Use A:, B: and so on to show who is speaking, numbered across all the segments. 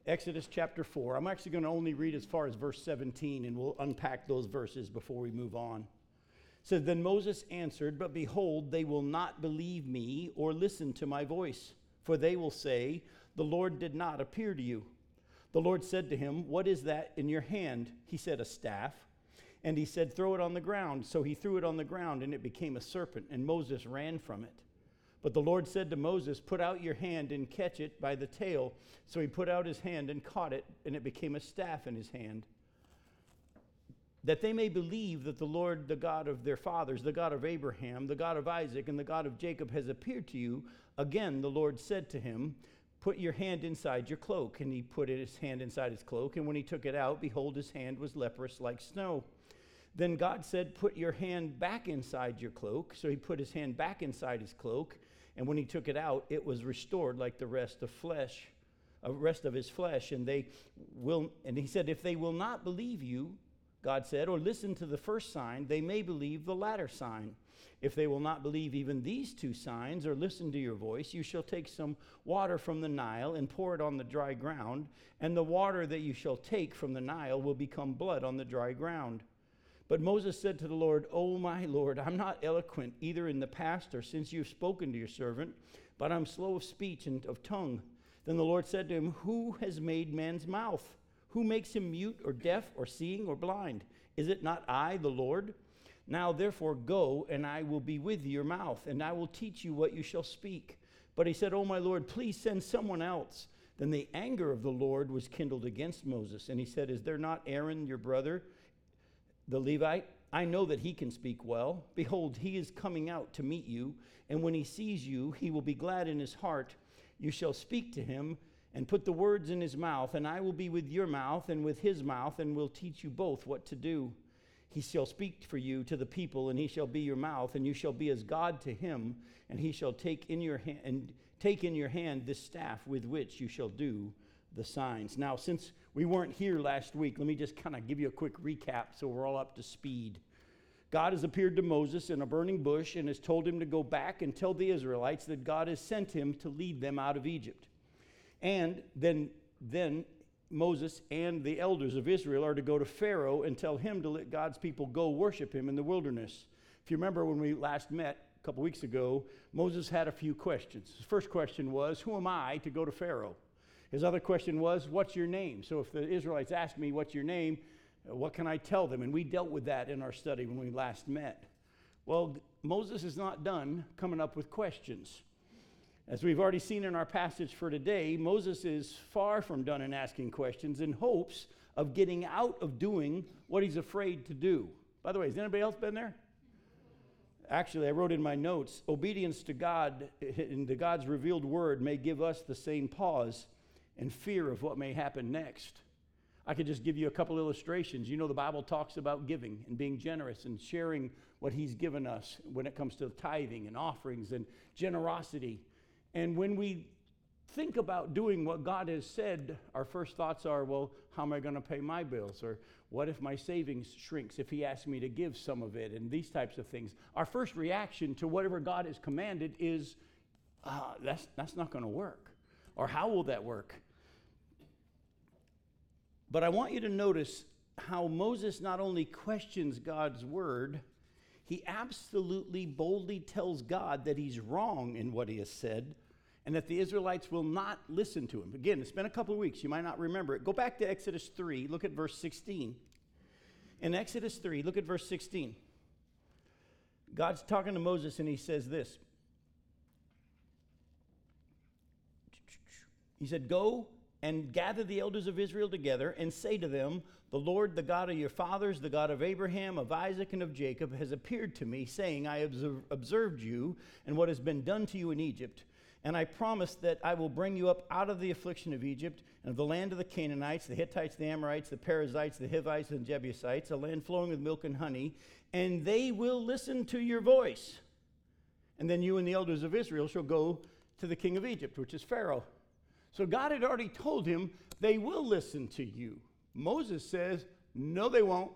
A: Exodus chapter 4. I'm actually going to only read as far as verse 17, and we'll unpack those verses before we move on. It says, Then Moses answered, But behold, they will not believe me or listen to my voice, for they will say, The Lord did not appear to you. The Lord said to him, What is that in your hand? He said, A staff. And he said, Throw it on the ground. So he threw it on the ground, and it became a serpent, and Moses ran from it. But the Lord said to Moses, Put out your hand and catch it by the tail. So he put out his hand and caught it, and it became a staff in his hand. That they may believe that the Lord, the God of their fathers, the God of Abraham, the God of Isaac, and the God of Jacob has appeared to you. Again, the Lord said to him, Put your hand inside your cloak. And he put his hand inside his cloak, and when he took it out, behold, his hand was leprous like snow. Then God said, Put your hand back inside your cloak. So he put his hand back inside his cloak, and when he took it out, it was restored like the rest of his flesh. And he said, If they will not believe you, God said, or listen to the first sign, they may believe the latter sign. If they will not believe even these two signs or listen to your voice, you shall take some water from the Nile and pour it on the dry ground, and the water that you shall take from the Nile will become blood on the dry ground. But Moses said to the Lord, O my Lord, I'm not eloquent either in the past or since you've spoken to your servant, but I'm slow of speech and of tongue. Then the Lord said to him, Who has made man's mouth? Who makes him mute or deaf or seeing or blind? Is it not I, the Lord? Now therefore go, and I will be with your mouth, and I will teach you what you shall speak. But he said, O my Lord, please send someone else. Then the anger of the Lord was kindled against Moses, and he said, Is there not Aaron your brother, the Levite? I know that he can speak well. Behold, he is coming out to meet you, and when he sees you, he will be glad in his heart. You shall speak to him and put the words in his mouth, and I will be with your mouth and with his mouth, and will teach you both what to do. He shall speak for you to the people, and he shall be your mouth, and you shall be as God to him, and he shall take in your hand this staff with which you shall do the signs. Now, since we weren't here last week, let me just kind of give you a quick recap so we're all up to speed. God has appeared to Moses in a burning bush and has told him to go back and tell the Israelites that God has sent him to lead them out of Egypt. And then Moses and the elders of Israel are to go to Pharaoh and tell him to let God's people go worship him in the wilderness. If you remember when we last met a couple weeks ago, Moses had a few questions. His first question was, Who am I to go to Pharaoh? His other question was, What's your name? So if the Israelites ask me, What's your name? What can I tell them? And we dealt with that in our study when we last met. Well, Moses is not done coming up with questions. As we've already seen in our passage for today, Moses is far from done in asking questions in hopes of getting out of doing what he's afraid to do. By the way, has anybody else been there? Actually, I wrote in my notes, obedience to God and to God's revealed word may give us the same pause and fear of what may happen next. I could just give you a couple illustrations. You know, the Bible talks about giving and being generous and sharing what he's given us when it comes to tithing and offerings and generosity. And when we think about doing what God has said, our first thoughts are, well, how am I going to pay my bills? Or what if my savings shrinks if he asks me to give some of it? And these types of things. Our first reaction to whatever God has commanded is, that's not going to work. Or how will that work? But I want you to notice how Moses not only questions God's word, he absolutely boldly tells God that he's wrong in what he has said and that the Israelites will not listen to him. Again, it's been a couple of weeks. You might not remember it. Go back to Exodus 3. Look at verse 16. In Exodus 3, look at verse 16. God's talking to Moses and he says this. He said, Go and gather the elders of Israel together and say to them, The Lord, the God of your fathers, the God of Abraham, of Isaac, and of Jacob, has appeared to me, saying, I have observed you and what has been done to you in Egypt. And I promise that I will bring you up out of the affliction of Egypt and of the land of the Canaanites, the Hittites, the Amorites, the Perizzites, the Hivites, and Jebusites, a land flowing with milk and honey, and they will listen to your voice. And then you and the elders of Israel shall go to the king of Egypt, which is Pharaoh. So God had already told him, they will listen to you. Moses says, no, they won't.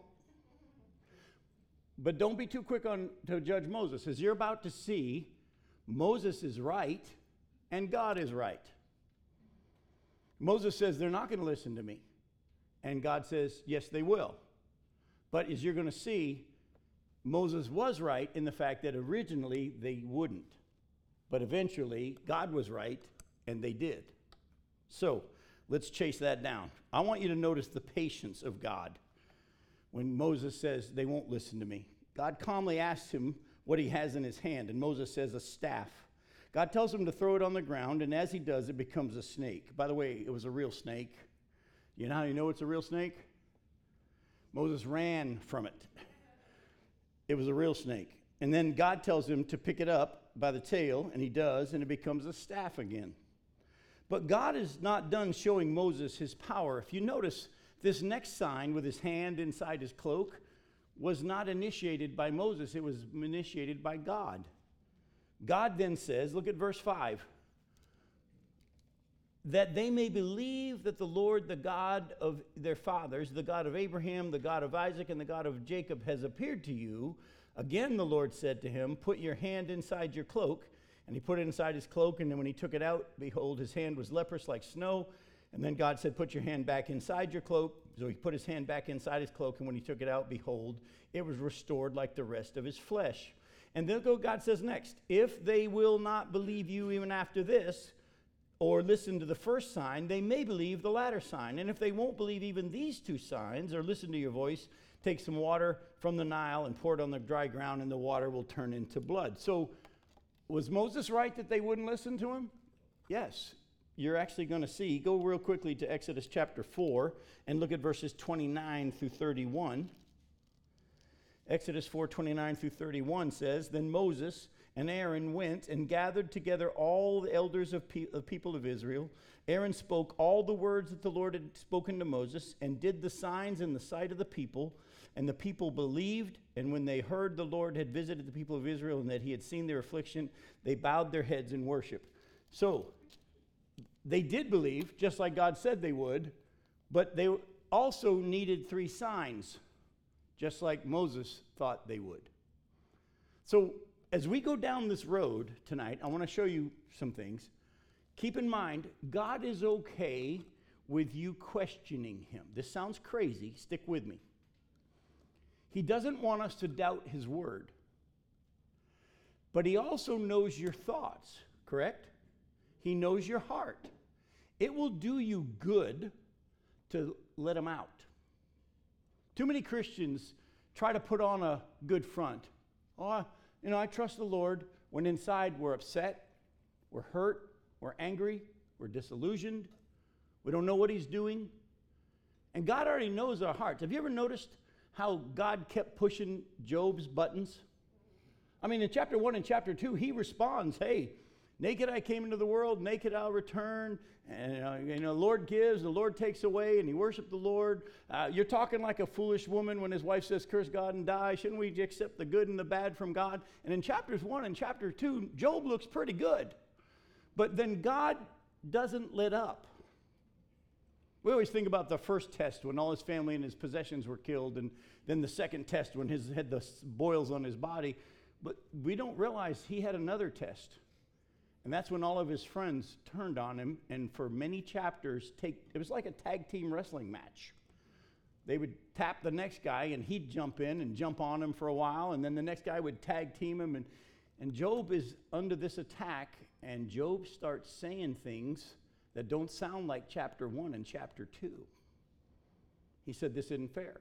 A: But don't be too quick to judge Moses. As you're about to see, Moses is right and God is right. Moses says, they're not going to listen to me. And God says, yes, they will. But as you're going to see, Moses was right in the fact that originally they wouldn't. But eventually, God was right, and they did. So, let's chase that down. I want you to notice the patience of God when Moses says, they won't listen to me. God calmly asks him what he has in his hand, and Moses says, a staff. God tells him to throw it on the ground, and as he does, it becomes a snake. By the way, it was a real snake. You know how you know it's a real snake? Moses ran from it. It was a real snake. And then God tells him to pick it up by the tail, and he does, and it becomes a staff again. But God is not done showing Moses his power. If you notice, this next sign with his hand inside his cloak was not initiated by Moses. It was initiated by God. God then says, look at verse 5, that they may believe that the Lord, the God of their fathers, the God of Abraham, the God of Isaac, and the God of Jacob has appeared to you. Again, the Lord said to him, put your hand inside your cloak. And he put it inside his cloak, and then when he took it out, behold, his hand was leprous like snow. And then God said, put your hand back inside your cloak. So he put his hand back inside his cloak, and when he took it out, behold, it was restored like the rest of his flesh. And then God says next, if they will not believe you even after this, or listen to the first sign, they may believe the latter sign. And if they won't believe even these two signs, or listen to your voice, take some water from the Nile and pour it on the dry ground, and the water will turn into blood. So was Moses right that they wouldn't listen to him? Yes. You're actually going to see. Go real quickly to Exodus chapter 4 and look at verses 29 through 31. Exodus 4:29 through 31 says, then Moses and Aaron went and gathered together all the elders of people of Israel. Aaron spoke all the words that the Lord had spoken to Moses and did the signs in the sight of the people. And the people believed, and when they heard the Lord had visited the people of Israel and that he had seen their affliction, they bowed their heads in worship. So, they did believe, just like God said they would, but they also needed 3 signs, just like Moses thought they would. So, as we go down this road tonight, I want to show you some things. Keep in mind, God is okay with you questioning him. This sounds crazy. Stick with me. He doesn't want us to doubt his word. But he also knows your thoughts, correct? He knows your heart. It will do you good to let him out. Too many Christians try to put on a good front. Oh, I trust the Lord, when inside we're upset, we're hurt, we're angry, we're disillusioned, we don't know what he's doing. And God already knows our hearts. Have you ever noticed how God kept pushing Job's buttons? I mean, in chapter 1 and chapter 2, he responds, hey, naked I came into the world, naked I'll return. And, the Lord gives, the Lord takes away, and he worshiped the Lord. You're talking like a foolish woman when his wife says, curse God and die. Shouldn't we accept the good and the bad from God? And in chapters 1 and chapter 2, Job looks pretty good. But then God doesn't let up. We always think about the first test when all his family and his possessions were killed, and then the second test when he had the boils on his body. But we don't realize he had another test. And that's when all of his friends turned on him, and for many chapters, it was like a tag team wrestling match. They would tap the next guy, and he'd jump in and jump on him for a while, and then the next guy would tag team him. And Job is under this attack, and Job starts saying things that don't sound like chapter 1 and chapter 2. He said, this isn't fair.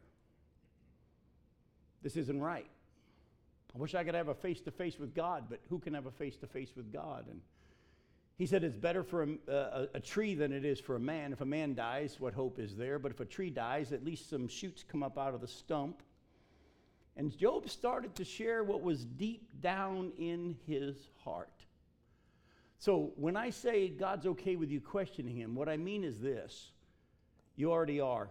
A: This isn't right. I wish I could have a face-to-face with God, but who can have a face-to-face with God? And he said it's better for a tree than it is for a man. If a man dies, what hope is there? But if a tree dies, at least some shoots come up out of the stump. And Job started to share what was deep down in his heart. So when I say God's okay with you questioning him, what I mean is this. You already are.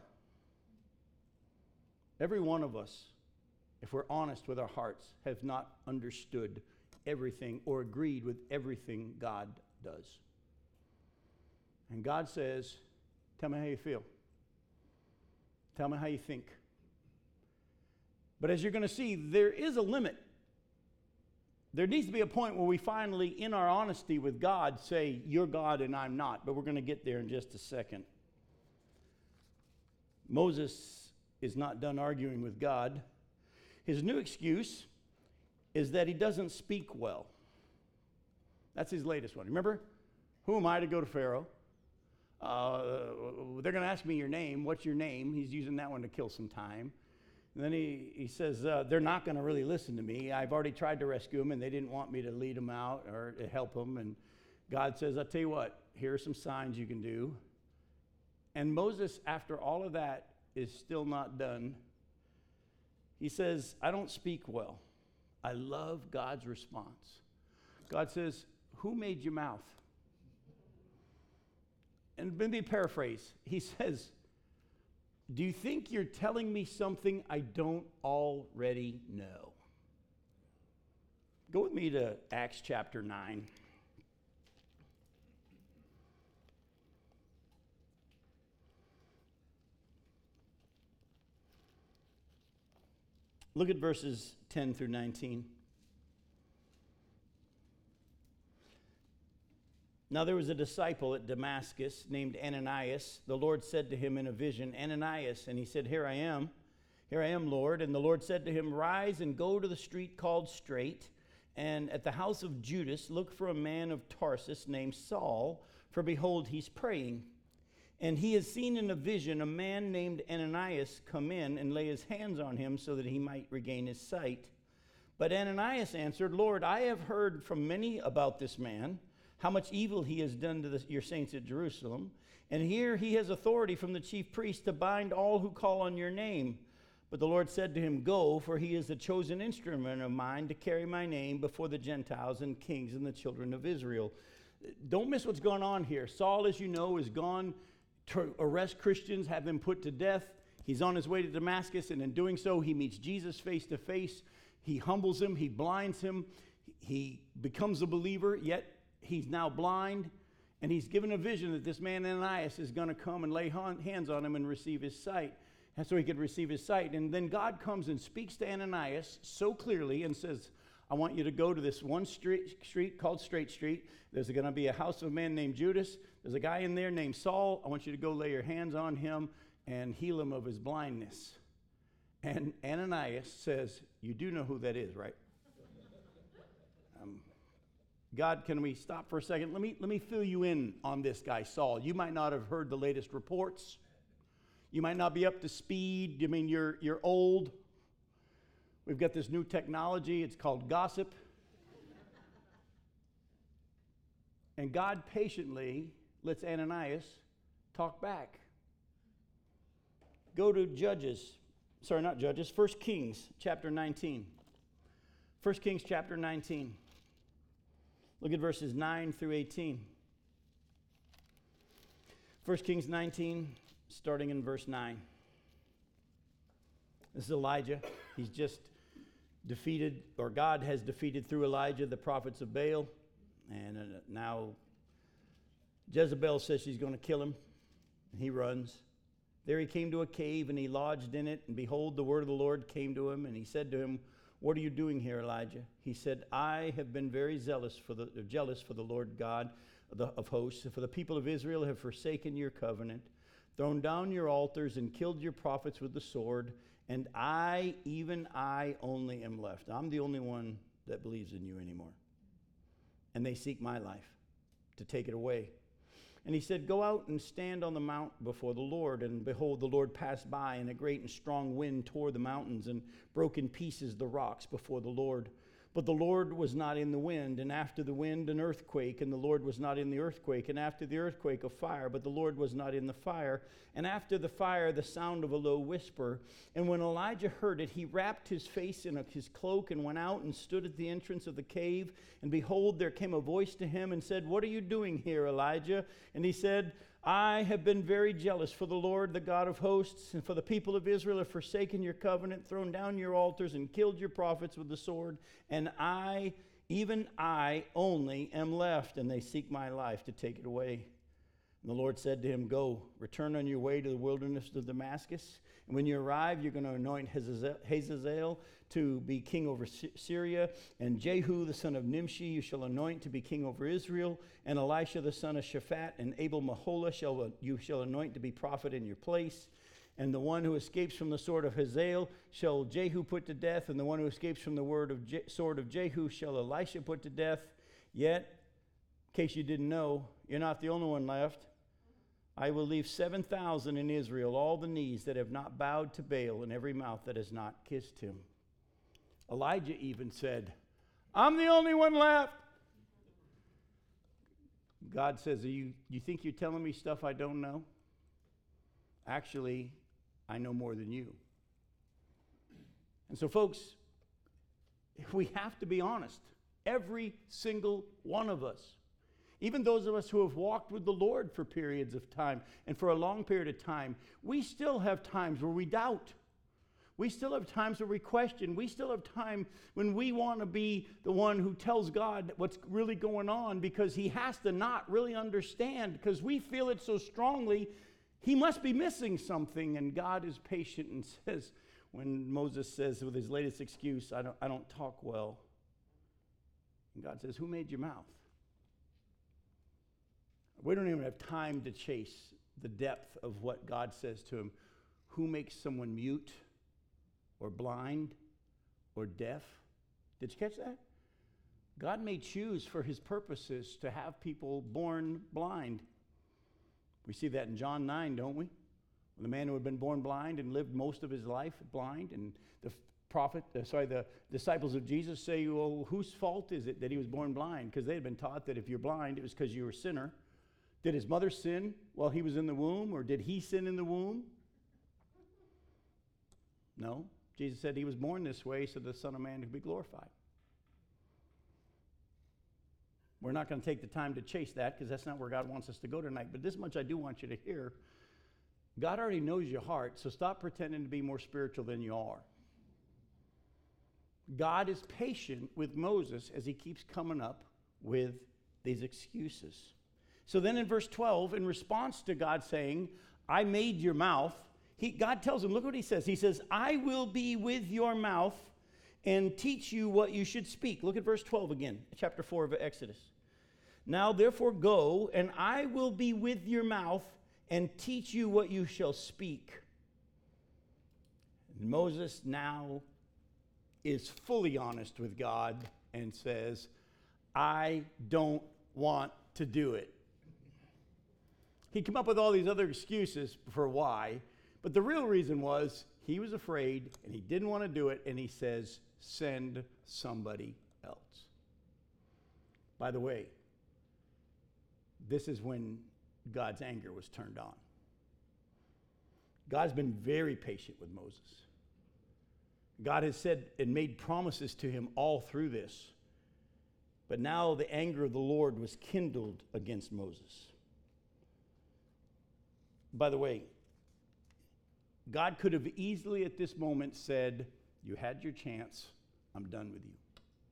A: Every one of us, if we're honest with our hearts, have not understood everything or agreed with everything God does. And God says, tell me how you feel. Tell me how you think. But as you're going to see, there is a limit there needs to be a point where we finally, in our honesty with God, say, you're God and I'm not. But we're going to get there in just a second. Moses is not done arguing with God. His new excuse is that he doesn't speak well. That's his latest one. Remember? Who am I to go to Pharaoh? They're going to ask me your name. What's your name? He's using that one to kill some time. And then he says, they're not going to really listen to me. I've already tried to rescue them, and they didn't want me to lead them out or to help them. And God says, I'll tell you what, here are some signs you can do. And Moses, after all of that, is still not done. He says, I don't speak well. I love God's response. God says, who made your mouth? And maybe paraphrase. He says, do you think you're telling me something I don't already know? Go with me to Acts chapter 9. Look at verses 10 through 19. Now there was a disciple at Damascus named Ananias. The Lord said to him in a vision, Ananias, and he said, Here I am, Lord. And the Lord said to him, Rise and go to the street called Straight, and at the house of Judas look for a man of Tarsus named Saul, for behold, he's praying. And he has seen in a vision a man named Ananias come in and lay his hands on him so that he might regain his sight. But Ananias answered, Lord, I have heard from many about this man, how much evil he has done to your saints at Jerusalem. And here he has authority from the chief priest to bind all who call on your name. But the Lord said to him, Go, for he is a chosen instrument of mine to carry my name before the Gentiles and kings and the children of Israel. Don't miss what's going on here. Saul, as you know, is gone to arrest Christians, have them put to death. He's on his way to Damascus, and in doing so, he meets Jesus face to face. He humbles him, he blinds him, he becomes a believer, yet he's now blind, and he's given a vision that this man Ananias is going to come and lay hands on him and receive his sight. And so he could receive his sight. And then God comes and speaks to Ananias so clearly and says, I want you to go to this one street called Straight Street. There's going to be a house of a man named Judas. There's a guy in there named Saul. I want you to go lay your hands on him and heal him of his blindness. And Ananias says, you do know who that is, right? God, can we stop for a second? Let me fill you in on this guy, Saul. You might not have heard the latest reports. You might not be up to speed. I mean, you're old. We've got this new technology. It's called gossip. And God patiently lets Ananias talk back. Go to 1 Kings chapter 19. 1 Kings chapter 19. Look at verses 9 through 18. 1 Kings 19, starting in verse 9. This is Elijah. He's just defeated, or God has defeated through Elijah the prophets of Baal. And now Jezebel says she's going to kill him. And he runs. There he came to a cave, and he lodged in it. And behold, the word of the Lord came to him, and he said to him, What are you doing here, Elijah? He said, I have been very jealous for the Lord God of hosts. For the people of Israel have forsaken your covenant, thrown down your altars, and killed your prophets with the sword. And I, even I, only am left. I'm the only one that believes in you anymore. And they seek my life to take it away. And he said, Go out and stand on the mount before the Lord. And behold, the Lord passed by, and a great and strong wind tore the mountains and broke in pieces the rocks before the Lord. But the Lord was not in the wind, and after the wind an earthquake, and the Lord was not in the earthquake, and after the earthquake a fire, but the Lord was not in the fire, and after the fire the sound of a low whisper. And when Elijah heard it, he wrapped his face in his cloak and went out and stood at the entrance of the cave. And behold, there came a voice to him and said, What are you doing here, Elijah? And he said, I have been very jealous for the Lord, the God of hosts, and for the people of Israel have forsaken your covenant, thrown down your altars, and killed your prophets with the sword. And I, even I only, am left, and they seek my life to take it away. And the Lord said to him, "Go, return on your way to the wilderness of Damascus. And when you arrive, you're going to anoint Hazael to be king over Syria. And Jehu, the son of Nimshi, you shall anoint to be king over Israel. And Elisha, the son of Shaphat, and Abel-Maholah you shall anoint to be prophet in your place. And the one who escapes from the sword of Hazael shall Jehu put to death. And the one who escapes from the sword of Jehu shall Elisha put to death. Yet, in case you didn't know, you're not the only one left. I will leave 7,000 in Israel, all the knees that have not bowed to Baal, and every mouth that has not kissed him." Elijah even said, "I'm the only one left." God says, you think you're telling me stuff I don't know? Actually, I know more than you. And so, folks, we have to be honest. Every single one of us. Even those of us who have walked with the Lord for periods of time and for a long period of time, we still have times where we doubt. We still have times where we question. We still have time when we want to be the one who tells God what's really going on because he has to not really understand because we feel it so strongly. He must be missing something, and God is patient and says, when Moses says with his latest excuse, I don't talk well. And God says, "Who made your mouth?" We don't even have time to chase the depth of what God says to him. Who makes someone mute or blind or deaf? Did you catch that? God may choose for his purposes to have people born blind. We see that in John 9, don't we? The man who had been born blind and lived most of his life blind, and the disciples of Jesus say, "Well, whose fault is it that he was born blind?" Because they had been taught that if you're blind, it was because you were a sinner. Did his mother sin while he was in the womb, or did he sin in the womb? No. Jesus said he was born this way so the Son of Man could be glorified. We're not going to take the time to chase that because that's not where God wants us to go tonight. But this much I do want you to hear. God already knows your heart, so stop pretending to be more spiritual than you are. God is patient with Moses as he keeps coming up with these excuses. So then in verse 12, in response to God saying, "I made your mouth," God tells him, look what he says. He says, "I will be with your mouth and teach you what you should speak." Look at verse 12 again, chapter 4 of Exodus. "Now therefore go, and I will be with your mouth and teach you what you shall speak." And Moses now is fully honest with God and says, "I don't want to do it." He came up with all these other excuses for why, but the real reason was he was afraid and he didn't want to do it, and he says, "Send somebody else." By the way, this is when God's anger was turned on. God's been very patient with Moses. God has said and made promises to him all through this. But now the anger of the Lord was kindled against Moses. By the way, God could have easily at this moment said, "You had your chance, I'm done with you."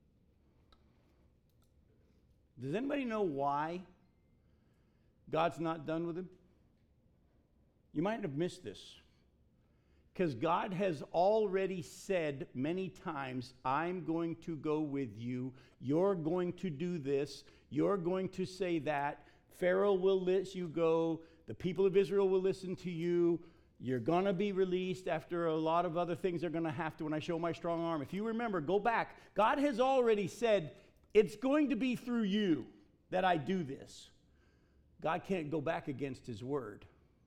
A: Does anybody know why God's not done with him? You might have missed this. Because God has already said many times, "I'm going to go with you. You're going to do this. You're going to say that. Pharaoh will let you go. The people of Israel will listen to you. You're going to be released after a lot of other things are going to have to when I show my strong arm." If you remember, go back. God has already said, it's going to be through you that I do this. God can't go back against his word.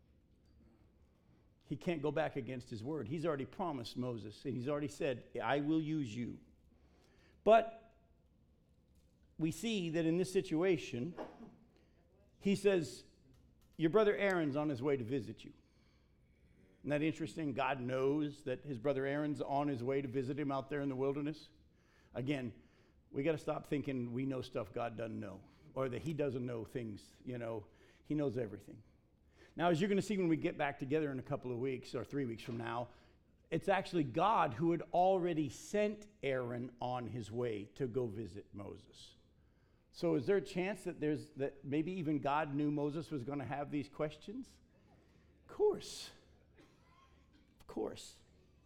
A: He can't go back against his word. He's already promised Moses, and he's already said, "I will use you." But we see that in this situation, he says, "Your brother Aaron's on his way to visit you." Isn't that interesting? God knows that his brother Aaron's on his way to visit him out there in the wilderness. Again, we got to stop thinking we know stuff God doesn't know, or that he doesn't know things. He knows everything. Now, as you're going to see when we get back together in a couple of weeks or 3 weeks from now, it's actually God who had already sent Aaron on his way to go visit Moses. So is there a chance that maybe even God knew Moses was going to have these questions? Of course. Of course.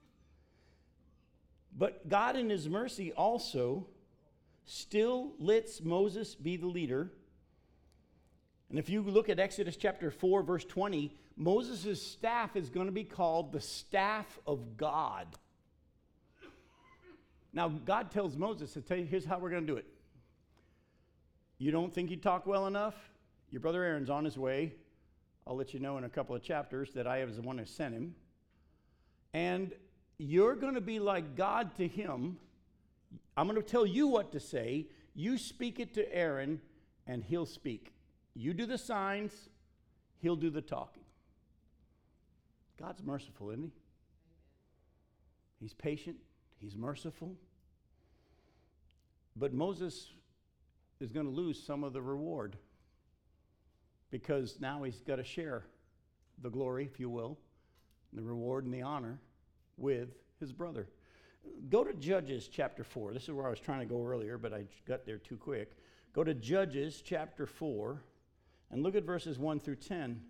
A: But God in his mercy also still lets Moses be the leader. And if you look at Exodus chapter 4, verse 20, Moses' staff is going to be called the staff of God. Now, God tells Moses, here's how we're going to do it. You don't think you talk well enough? Your brother Aaron's on his way. I'll let you know in a couple of chapters that I was the one who sent him. And you're going to be like God to him. I'm going to tell you what to say. You speak it to Aaron, and he'll speak. You do the signs, he'll do the talking. God's merciful, isn't he? He's patient. He's merciful. But Moses is going to lose some of the reward because now he's got to share the glory, if you will, the reward and the honor with his brother. Go to Judges chapter 4. This is where I was trying to go earlier, but I got there too quick. Go to Judges chapter 4 and look at verses 1 through 10.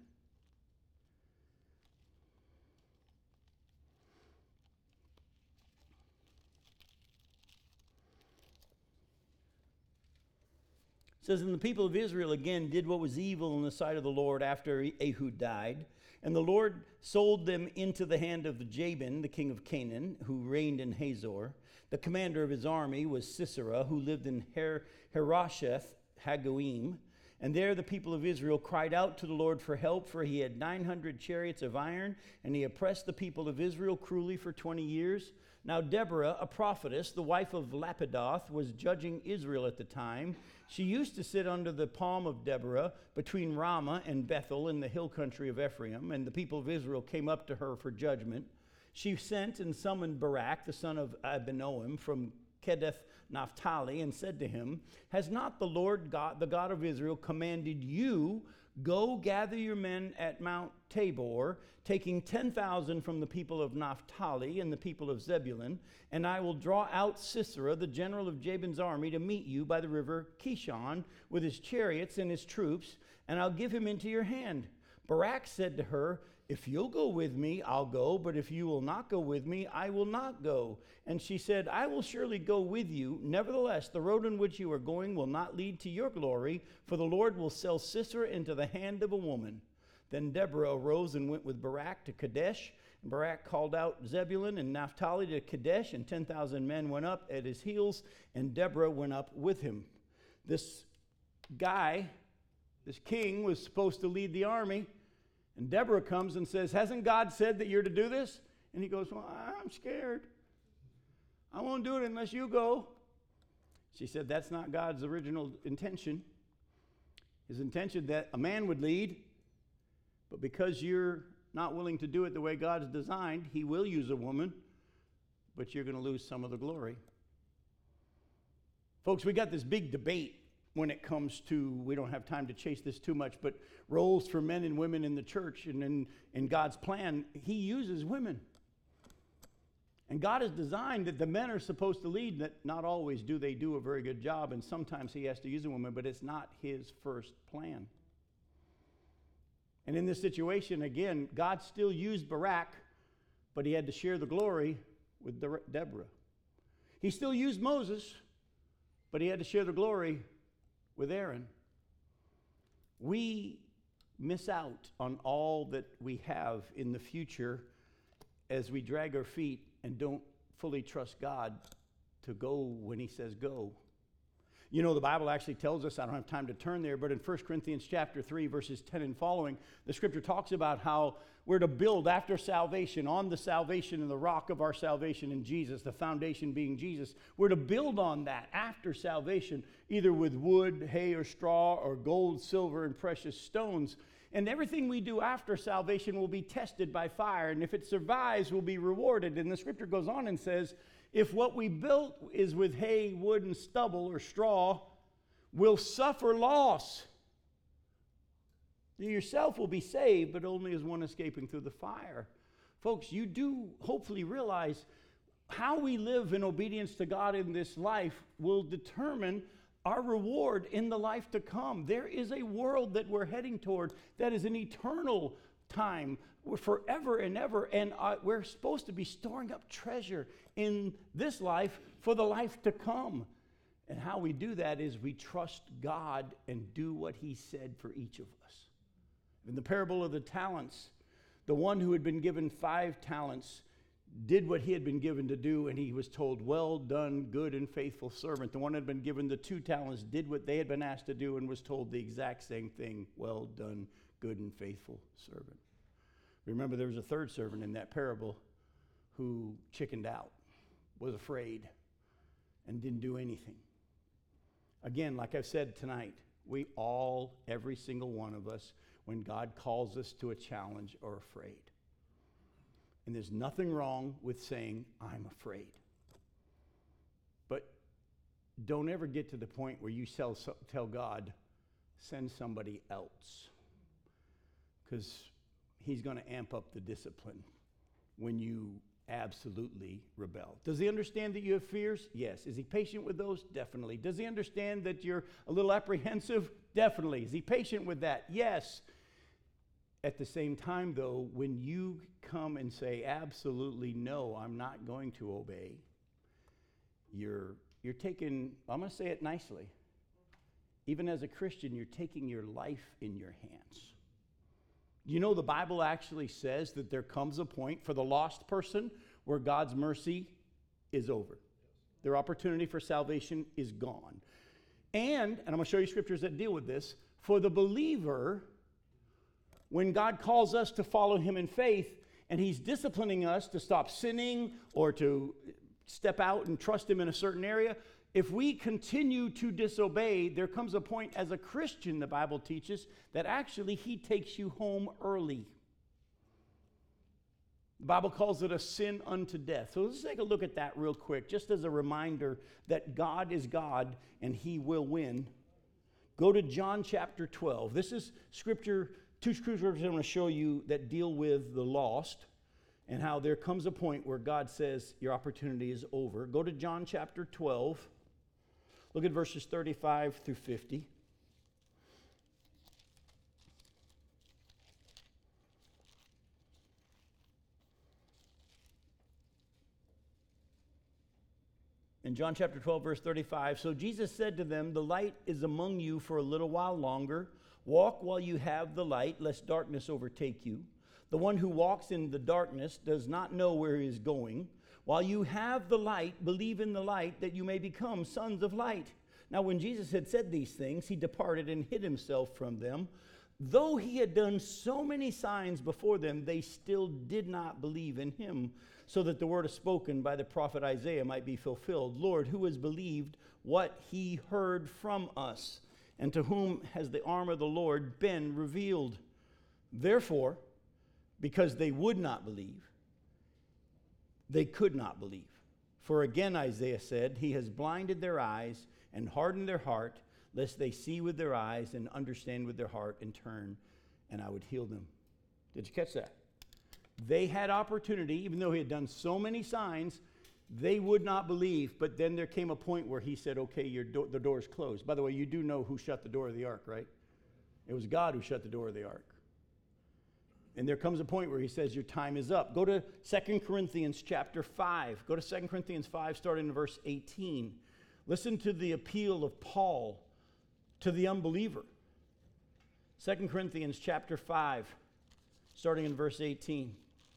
A: It says, and the people of Israel again did what was evil in the sight of the Lord after Ehud died. And the Lord sold them into the hand of Jabin, the king of Canaan, who reigned in Hazor. The commander of his army was Sisera, who lived in Harosheth Hagoim. And there the people of Israel cried out to the Lord for help, for he had 900 chariots of iron, and he oppressed the people of Israel cruelly for 20 years. Now Deborah, a prophetess, the wife of Lapidoth, was judging Israel at the time. She used to sit under the palm of Deborah between Ramah and Bethel in the hill country of Ephraim, and the people of Israel came up to her for judgment. She sent and summoned Barak, the son of Abinoam, from Kedeth Naphtali, and said to him, has not the Lord God, the God of Israel, commanded you, go gather your men at Mount Tabor, taking 10,000 from the people of Naphtali and the people of Zebulun, and I will draw out Sisera, the general of Jabin's army, to meet you by the river Kishon with his chariots and his troops, and I'll give him into your hand. Barak said to her, if you'll go with me, I'll go, but if you will not go with me, I will not go. And she said, I will surely go with you. Nevertheless, the road on which you are going will not lead to your glory, for the Lord will sell Sisera into the hand of a woman. Then Deborah arose and went with Barak to Kadesh. And Barak called out Zebulun and Naphtali to Kadesh, and 10,000 men went up at his heels, and Deborah went up with him. This guy, this king, was supposed to lead the army. And Deborah comes and says, hasn't God said that you're to do this? And he goes, well, I'm scared. I won't do it unless you go. She said, that's not God's original intention. His intention that a man would lead, but because you're not willing to do it the way God's designed, he will use a woman, but you're going to lose some of the glory. Folks, we got this big debate when it comes to, we don't have time to chase this too much, but roles for men and women in the church, and in God's plan, he uses women. And God has designed that the men are supposed to lead, that not always do they do a very good job, and sometimes he has to use a woman, but it's not his first plan. And in this situation, again, God still used Barak, but he had to share the glory with Deborah. He still used Moses, but he had to share the glory with Aaron. We miss out on all that we have in the future as we drag our feet and don't fully trust God to go when he says go. You know, the Bible actually tells us, I don't have time to turn there, but in 1 Corinthians chapter 3, verses 10 and following, the scripture talks about how we're to build after salvation, on the salvation and the rock of our salvation in Jesus, the foundation being Jesus. We're to build on that after salvation, either with wood, hay, or straw, or gold, silver, and precious stones. And everything we do after salvation will be tested by fire, and if it survives, we'll be rewarded. And the scripture goes on and says, if what we built is with hay, wood, and stubble or straw, we'll suffer loss. You yourself will be saved, but only as one escaping through the fire. Folks, you do hopefully realize how we live in obedience to God in this life will determine our reward in the life to come. There is a world that we're heading toward that is an eternal time, forever and ever, and we're supposed to be storing up treasure in this life for the life to come. And how we do that is we trust God and do what he said for each of us. In the parable of the talents, the one who had been given 5 talents did what he had been given to do, and he was told, well done, good and faithful servant. The one who had been given the 2 talents did what they had been asked to do and was told the exact same thing, well done, good and faithful servant. Remember, there was a 3rd servant in that parable who chickened out, was afraid, and didn't do anything. Again, like I've said tonight, we all, every single one of us, when God calls us to a challenge, are afraid. And there's nothing wrong with saying, I'm afraid. But don't ever get to the point where you tell God, send somebody else. Because he's going to amp up the discipline when you absolutely rebel. Does he understand that you have fears? Yes. Is he patient with those? Definitely. Does he understand that you're a little apprehensive? Definitely. Is he patient with that? Yes. At the same time, though, when you come and say, absolutely no, I'm not going to obey, you're taking, I'm going to say it nicely, even as a Christian, you're taking your life in your hands. You know, the Bible actually says that there comes a point for the lost person where God's mercy is over. Their opportunity for salvation is gone. And I'm going to show you scriptures that deal with this, for the believer, when God calls us to follow him in faith, and he's disciplining us to stop sinning or to step out and trust him in a certain area, if we continue to disobey, there comes a point as a Christian, the Bible teaches, that actually he takes you home early. The Bible calls it a sin unto death. So let's take a look at that real quick, just as a reminder that God is God and he will win. Go to John chapter 12. This is scripture. 2 scriptures I'm going to show you that deal with the lost and how there comes a point where God says your opportunity is over. Go to John chapter 12. Look at verses 35 through 50. In John chapter 12, verse 35, so Jesus said to them, the light is among you for a little while longer. Walk while you have the light, lest darkness overtake you. The one who walks in the darkness does not know where he is going. While you have the light, believe in the light, that you may become sons of light. Now when Jesus had said these things, he departed and hid himself from them. Though he had done so many signs before them, they still did not believe in him, so that the word spoken by the prophet Isaiah might be fulfilled. Lord, who has believed what he heard from us? And to whom has the arm of the Lord been revealed? Therefore, because they would not believe, they could not believe. For again Isaiah said, he has blinded their eyes and hardened their heart, lest they see with their eyes and understand with their heart and turn, and I would heal them. Did you catch that? They had opportunity, even though he had done so many signs, they would not believe, but then there came a point where he said, okay, the door's closed. By the way, you do know who shut the door of the ark, right? It was God who shut the door of the ark. And there comes a point where he says, your time is up. Go to 2 Corinthians chapter 5. Go to 2 Corinthians 5, starting in verse 18. Listen to the appeal of Paul to the unbeliever. 2 Corinthians chapter 5, starting in verse 18.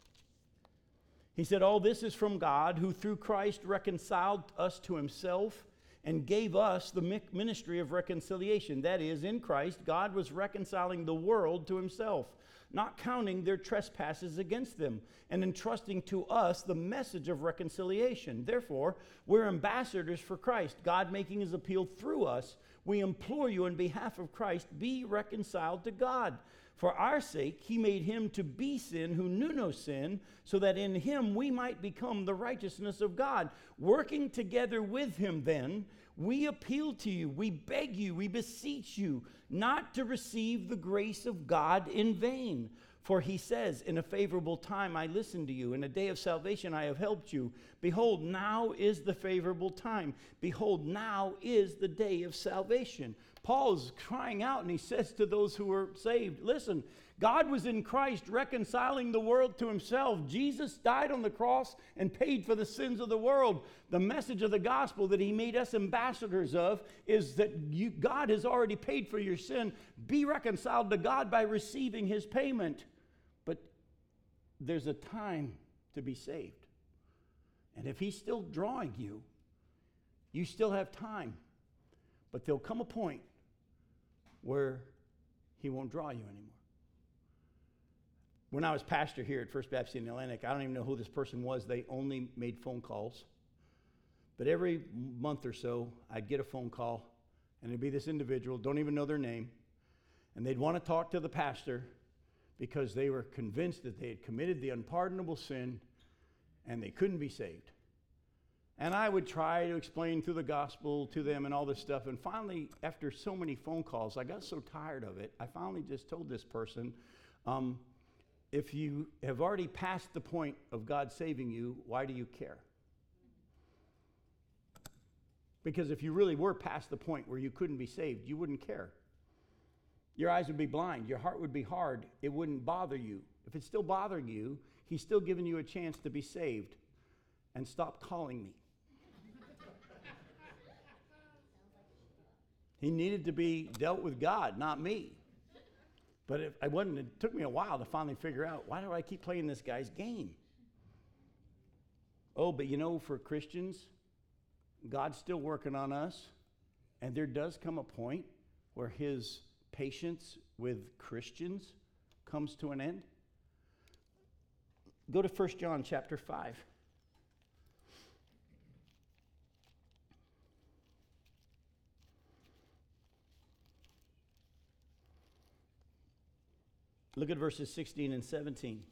A: He said, all this is from God, who through Christ reconciled us to himself and gave us the ministry of reconciliation. That is, in Christ, God was reconciling the world to himself, not counting their trespasses against them, and entrusting to us the message of reconciliation. Therefore, we're ambassadors for Christ, God making his appeal through us. We implore you on behalf of Christ, be reconciled to God. For our sake, he made him to be sin who knew no sin, so that in him we might become the righteousness of God. Working together with him then, we appeal to you, we beg you, we beseech you, not to receive the grace of God in vain. For he says, in a favorable time I listened to you. In a day of salvation I have helped you. Behold, now is the favorable time. Behold, now is the day of salvation. Paul's crying out, and he says to those who are saved, listen, God was in Christ reconciling the world to himself. Jesus died on the cross and paid for the sins of the world. The message of the gospel that he made us ambassadors of is that God has already paid for your sin. Be reconciled to God by receiving his payment. But there's a time to be saved. And if he's still drawing you, you still have time. But there'll come a point where he won't draw you anymore. When I was pastor here at First Baptist in Atlantic, I don't even know who this person was. They only made phone calls. But every month or so, I'd get a phone call, and it'd be this individual, don't even know their name, and they'd want to talk to the pastor because they were convinced that they had committed the unpardonable sin and they couldn't be saved. And I would try to explain through the gospel to them and all this stuff. And finally, after so many phone calls, I got so tired of it, I finally just told this person, if you have already passed the point of God saving you, why do you care? Because if you really were past the point where you couldn't be saved, you wouldn't care. Your eyes would be blind. Your heart would be hard. It wouldn't bother you. If it's still bothering you, he's still giving you a chance to be saved. And stop calling me. He needed to be dealt with God, not me. But it took me a while to finally figure out, why do I keep playing this guy's game? Oh, but for Christians, God's still working on us. And there does come a point where his patience with Christians comes to an end. Go to 1 John chapter 5. Look at verses 16 and 17.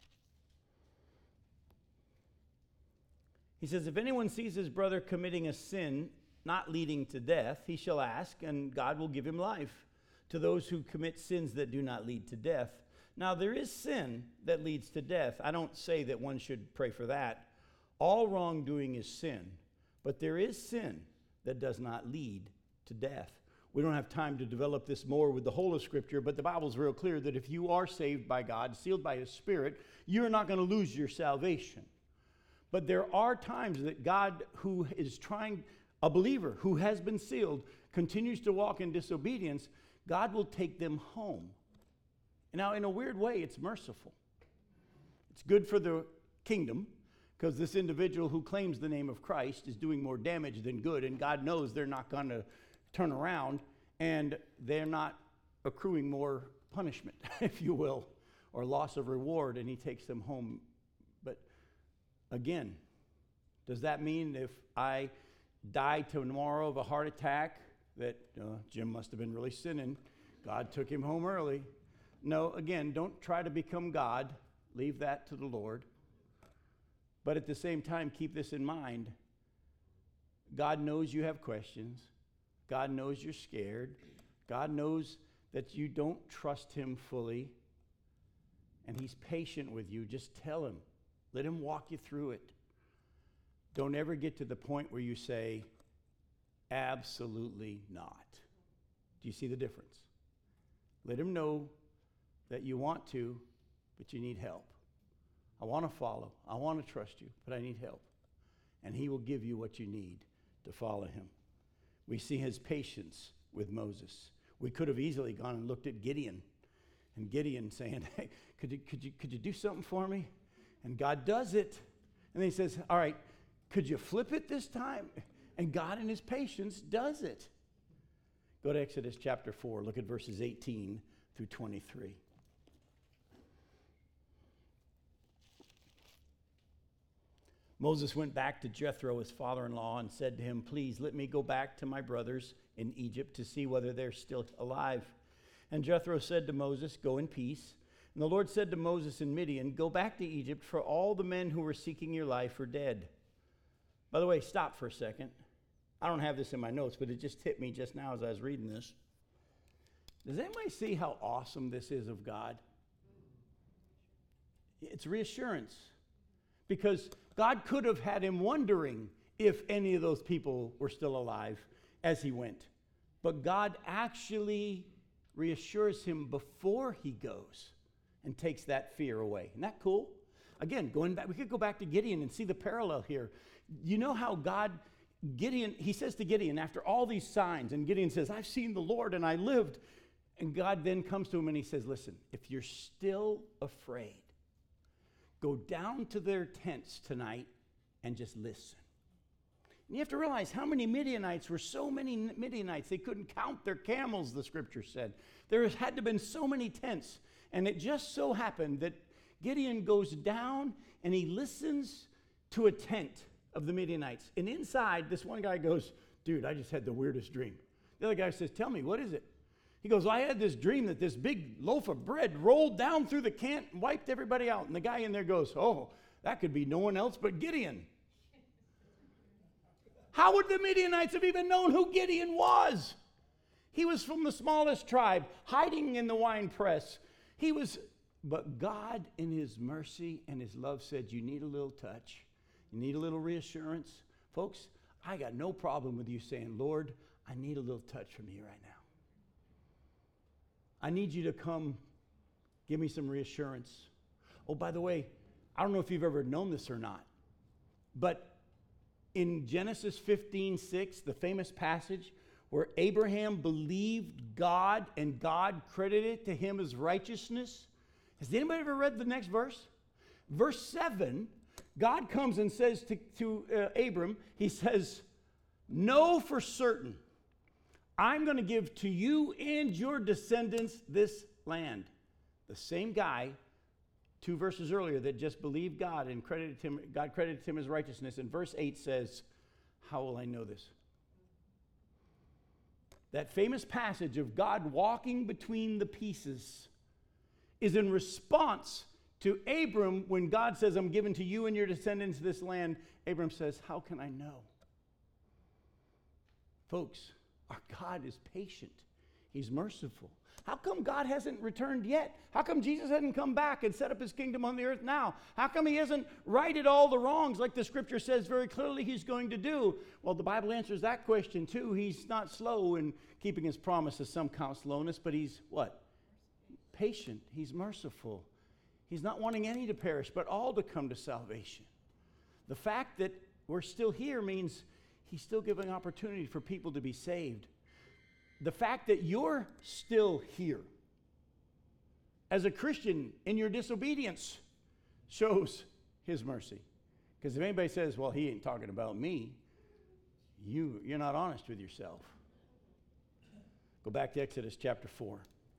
A: He says, if anyone sees his brother committing a sin not leading to death, he shall ask, and God will give him life. To those who commit sins that do not lead to death. Now, there is sin that leads to death. I don't say that one should pray for that. All wrongdoing is sin, but there is sin that does not lead to death. We don't have time to develop this more with the whole of Scripture, but the Bible's real clear that if you are saved by God, sealed by his Spirit, you're not going to lose your salvation. But there are times that God, who is trying, a believer who has been sealed, continues to walk in disobedience, God will take them home. Now, in a weird way, it's merciful. It's good for the kingdom, because this individual who claims the name of Christ is doing more damage than good, and God knows they're not going to turn around, and they're not accruing more punishment, if you will, or loss of reward, and he takes them home. But again, does that mean if I die tomorrow of a heart attack that Jim must have been really sinning, God took him home early? No, again, don't try to become God. Leave that to the Lord. But at the same time, keep this in mind. God knows you have questions. God knows you're scared. God knows that you don't trust him fully. And he's patient with you. Just tell him. Let him walk you through it. Don't ever get to the point where you say, absolutely not. Do you see the difference? Let him know that you want to, but you need help. I want to follow. I want to trust you, but I need help. And he will give you what you need to follow him. We see his patience with Moses. We could have easily gone and looked at Gideon, and Gideon saying, hey, could you do something for me? And God does it. And then he says, all right, could you flip it this time? And God in his patience does it. Go to Exodus chapter 4. Look at verses 18 through 23. Moses went back to Jethro, his father-in-law, and said to him, please let me go back to my brothers in Egypt to see whether they're still alive. And Jethro said to Moses, go in peace. And the Lord said to Moses in Midian, go back to Egypt, for all the men who were seeking your life are dead. By the way, stop for a second. I don't have this in my notes, but it just hit me just now as I was reading this. Does anybody see how awesome this is of God? It's reassurance. Because God could have had him wondering if any of those people were still alive as he went. But God actually reassures him before he goes and takes that fear away. Isn't that cool? Again, going back, we could go back to Gideon and see the parallel here. You know how Gideon, he says to Gideon, after all these signs, and Gideon says, I've seen the Lord and I lived. And God then comes to him and he says, listen, if you're still afraid, go down to their tents tonight and just listen. And you have to realize how many Midianites were so many Midianites. They couldn't count their camels, the scripture said. There had to have been so many tents. And it just so happened that Gideon goes down and he listens to a tent of the Midianites. And inside, this one guy goes, dude, I just had the weirdest dream. The other guy says, tell me, what is it? He goes, well, I had this dream that this big loaf of bread rolled down through the camp and wiped everybody out. And the guy in there goes, oh, that could be no one else but Gideon. How would the Midianites have even known who Gideon was? He was from the smallest tribe, hiding in the wine press. But God in his mercy and his love said, you need a little touch. You need a little reassurance. Folks, I got no problem with you saying, Lord, I need a little touch from you right now. I need you to come give me some reassurance. Oh, by the way, I don't know if you've ever known this or not, but in Genesis 15:6, the famous passage where Abraham believed God and God credited to him as righteousness. Has anybody ever read the next verse? Verse 7, God comes and says to Abram, he says, know for certain, I'm going to give to you and your descendants this land. The same guy, 2 verses earlier, that just believed God and God credited him as righteousness. And verse 8 says, how will I know this? That famous passage of God walking between the pieces is in response to Abram when God says, I'm giving to you and your descendants this land. Abram says, how can I know? Folks, our God is patient. He's merciful. How come God hasn't returned yet? How come Jesus hasn't come back and set up his kingdom on the earth now? How come he hasn't righted all the wrongs like the scripture says very clearly he's going to do? Well, the Bible answers that question too. He's not slow in keeping his promises. Some count slowness, but he's what? Patient. He's merciful. He's not wanting any to perish, but all to come to salvation. The fact that we're still here means he's still giving opportunity for people to be saved. The fact that you're still here as a Christian in your disobedience shows his mercy. Because if anybody says, well, he ain't talking about me, you're not honest with yourself. Go back to Exodus chapter 4.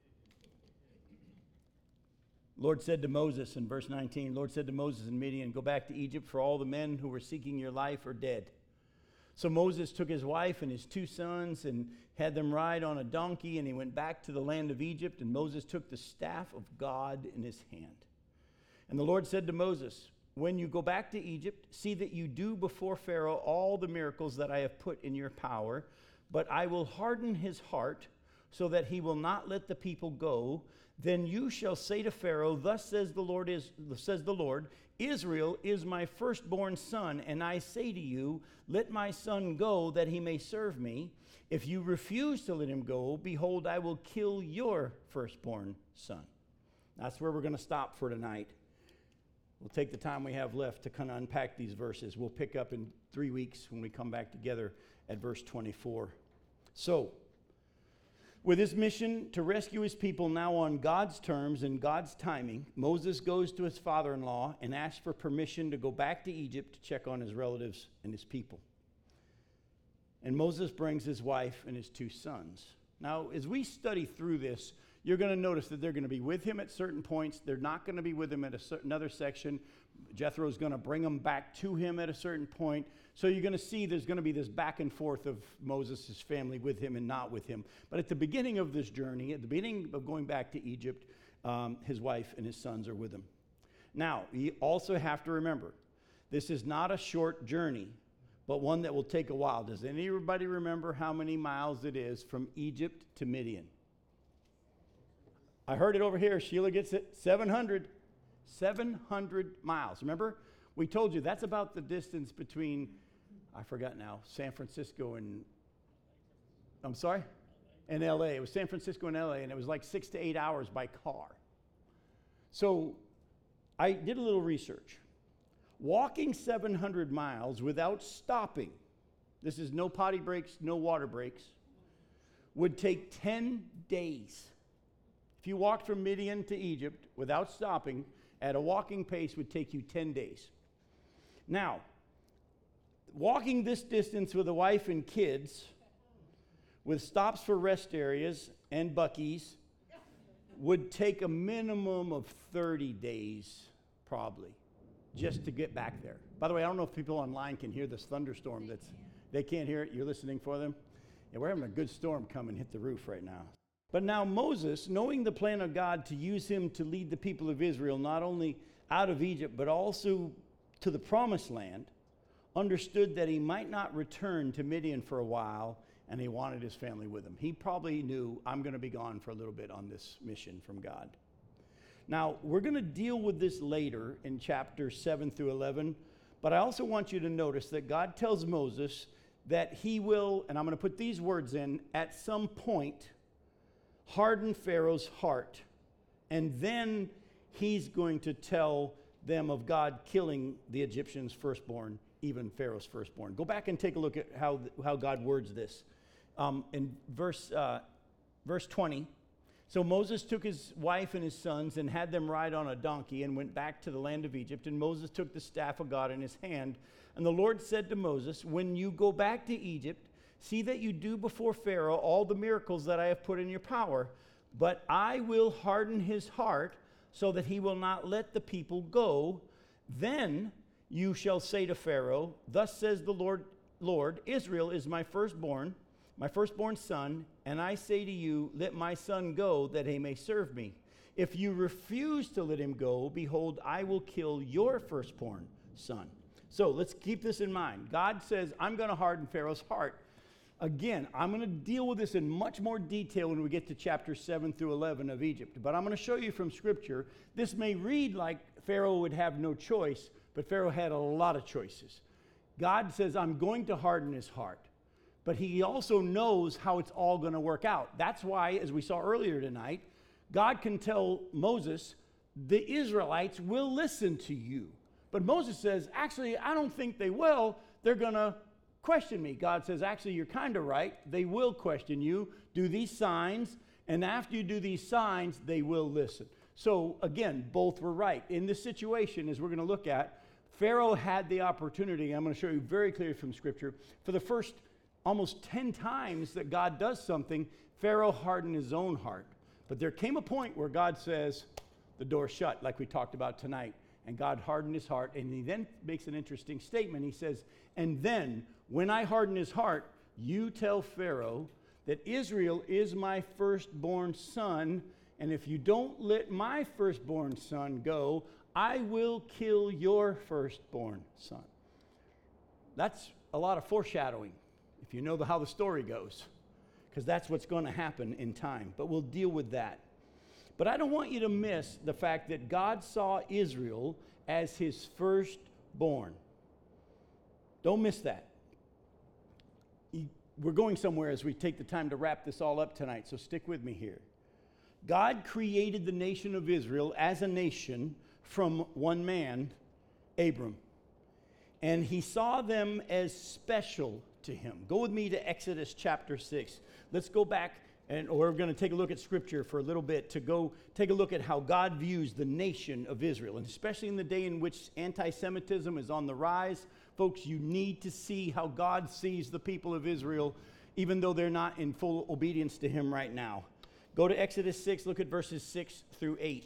A: Lord said to Moses in verse 19, Lord said to Moses in Midian, go back to Egypt, for all the men who were seeking your life are dead. So Moses took his wife and his 2 sons and had them ride on a donkey, and he went back to the land of Egypt, and Moses took the staff of God in his hand. And the Lord said to Moses, when you go back to Egypt, see that you do before Pharaoh all the miracles that I have put in your power, but I will harden his heart so that he will not let the people go. Then you shall say to Pharaoh, thus says the Lord, Israel is my firstborn son, and I say to you, let my son go that he may serve me. If you refuse to let him go, behold, I will kill your firstborn son. That's where we're going to stop for tonight. We'll take the time we have left to kind of unpack these verses. We'll pick up in 3 weeks when we come back together at verse 24. So, with his mission to rescue his people now on God's terms and God's timing, Moses goes to his father-in-law and asks for permission to go back to Egypt to check on his relatives and his people. And Moses brings his wife and his 2 sons. Now, as we study through this, you're going to notice that they're going to be with him at certain points. They're not going to be with him at another section. Jethro's going to bring them back to him at a certain point. So you're going to see there's going to be this back and forth of Moses' family with him and not with him. But at the beginning of this journey, at the beginning of going back to Egypt, his wife and his sons are with him. Now, you also have to remember, this is not a short journey, but one that will take a while. Does anybody remember how many miles it is from Egypt to Midian? I heard it over here. Sheila gets it. 700. 700 miles. Remember, we told you that's about the distance between, I forgot now, San Francisco and, I'm sorry? And LA. It was San Francisco and LA, and it was like 6 to 8 hours by car. So I did a little research. Walking 700 miles without stopping, this is no potty breaks, no water breaks, would take 10 days. If you walked from Midian to Egypt without stopping, at a walking pace would take you 10 days. Now, walking this distance with a wife and kids, with stops for rest areas and Buc-ee's, would take a minimum of 30 days, probably, just to get back there. By the way, I don't know if people online can hear this thunderstorm. They can't hear it. You're listening for them? Yeah, we're having a good storm come and hit the roof right now. But now Moses, knowing the plan of God to use him to lead the people of Israel not only out of Egypt, but also to the promised land, understood that he might not return to Midian for a while, and he wanted his family with him. He probably knew, I'm going to be gone for a little bit on this mission from God. Now, we're going to deal with this later in chapters 7 through 11, but I also want you to notice that God tells Moses that he will, and I'm going to put these words in, at some point, harden Pharaoh's heart, and then he's going to tell them of God killing the Egyptians' firstborn, even Pharaoh's firstborn. Go back and take a look at how God words this. In verse 20, so Moses took his wife and his sons and had them ride on a donkey and went back to the land of Egypt, and Moses took the staff of God in his hand. And the Lord said to Moses, when you go back to Egypt, see that you do before Pharaoh all the miracles that I have put in your power, but I will harden his heart so that he will not let the people go. Then you shall say to Pharaoh, thus says the Lord, Israel is my firstborn son, and I say to you, let my son go that he may serve me. If you refuse to let him go, behold, I will kill your firstborn son. So let's keep this in mind. God says, I'm going to harden Pharaoh's heart. Again, I'm going to deal with this in much more detail when we get to chapters 7 through 11 of Egypt. But I'm going to show you from Scripture, this may read like Pharaoh would have no choice, but Pharaoh had a lot of choices. God says, I'm going to harden his heart. But he also knows how it's all going to work out. That's why, as we saw earlier tonight, God can tell Moses, the Israelites will listen to you. But Moses says, actually, I don't think they will. They're going to question me. God says, actually, you're kind of right. They will question you. Do these signs, and after you do these signs, they will listen. So again, both were right. In this situation, as we're going to look at, Pharaoh had the opportunity, I'm going to show you very clearly from Scripture, for the first almost 10 times that God does something, Pharaoh hardened his own heart. But there came a point where God says, the door's shut, like we talked about tonight. And God hardened his heart. And he then makes an interesting statement. He says, and then, when I harden his heart, you tell Pharaoh that Israel is my firstborn son. And if you don't let my firstborn son go, I will kill your firstborn son. That's a lot of foreshadowing, if you know how the story goes, because that's what's going to happen in time. But we'll deal with that. But I don't want you to miss the fact that God saw Israel as his firstborn. Don't miss that. We're going somewhere as we take the time to wrap this all up tonight, so stick with me here. God created the nation of Israel as a nation from one man, Abram. And he saw them as special to him. Go with me to Exodus chapter 6. Let's go back, and we're going to take a look at Scripture for a little bit to go take a look at how God views the nation of Israel. And especially in the day in which anti-Semitism is on the rise, folks, you need to see how God sees the people of Israel, even though they're not in full obedience to him right now. Go to Exodus 6, look at verses 6 through 8.